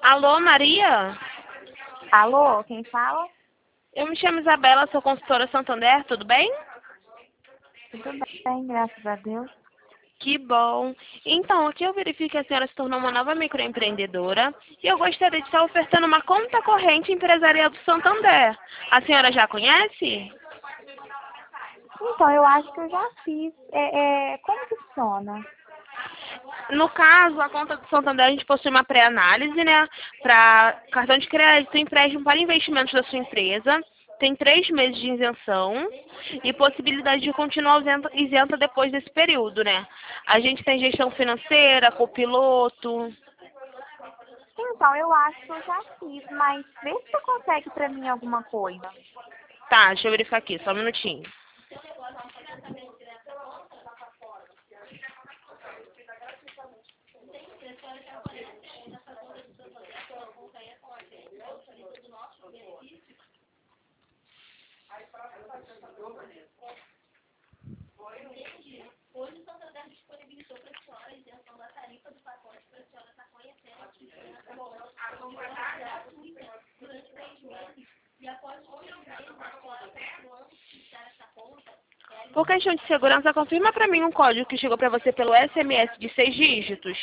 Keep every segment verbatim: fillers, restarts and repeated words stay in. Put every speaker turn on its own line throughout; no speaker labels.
Alô, Maria?
Alô, quem fala?
Eu me chamo Isabela, sou consultora Santander, tudo bem?
Tudo bem, graças a Deus.
Que bom. Então, aqui eu verifico que a senhora se tornou uma nova microempreendedora e eu gostaria de estar ofertando uma conta corrente empresarial do Santander. A senhora já conhece?
Então, eu acho que eu já fiz. É, é, como que funciona?
No caso, a conta do Santander, a gente possui uma pré-análise, né? Para cartão de crédito, empréstimo para investimentos da sua empresa. Tem três meses de isenção e possibilidade de continuar isenta, isenta depois desse período, né? A gente tem gestão financeira, copiloto.
Então, eu acho que eu já fiz, mas vê se você consegue pra mim alguma coisa.
Tá, deixa eu verificar aqui, só um minutinho. Por questão de segurança, confirma para mim um código que chegou para você pelo S M S de seis dígitos.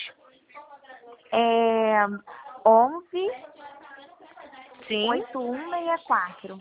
É onze
Sim.
oitenta e um sessenta e quatro.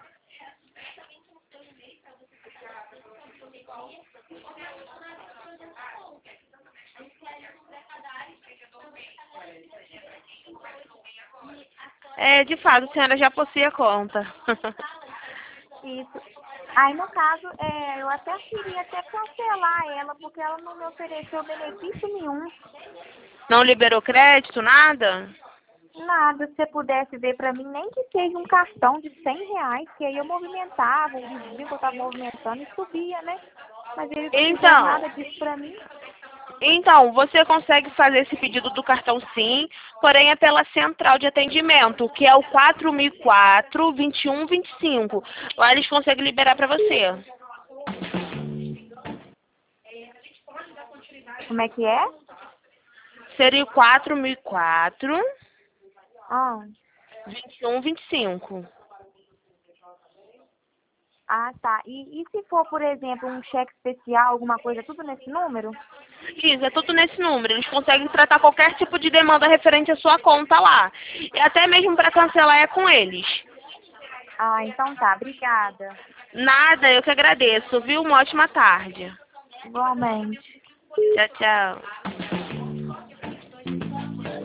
É, de fato, a senhora já possui a conta.
Isso. Aí, no caso, é, eu até queria até cancelar ela, porque ela não me ofereceu benefício nenhum.
Não liberou crédito, nada?
Nada, se você pudesse ver pra mim, nem que seja um cartão de cem reais, que aí eu movimentava, eles viam que eu tava movimentando e subia, né? Mas eles não fizeram
Então,
nada disso pra mim.
então, você consegue fazer esse pedido do cartão sim, porém é pela central de atendimento, que é o quatro mil e quatro, vinte e um vinte e cinco. Lá eles conseguem liberar para você.
Como é que é?
Seria o quatro mil e quatro,
Ah,
vinte e um vinte e cinco.
ah tá. E, e se for, por exemplo, um cheque especial, alguma coisa, tudo nesse número?
Isso, é tudo nesse número. Eles conseguem tratar qualquer tipo de demanda referente à sua conta lá. E até mesmo para cancelar é com eles.
Ah, então tá. Obrigada.
Nada, eu que agradeço, viu? Uma ótima tarde.
Igualmente.
Tchau, tchau.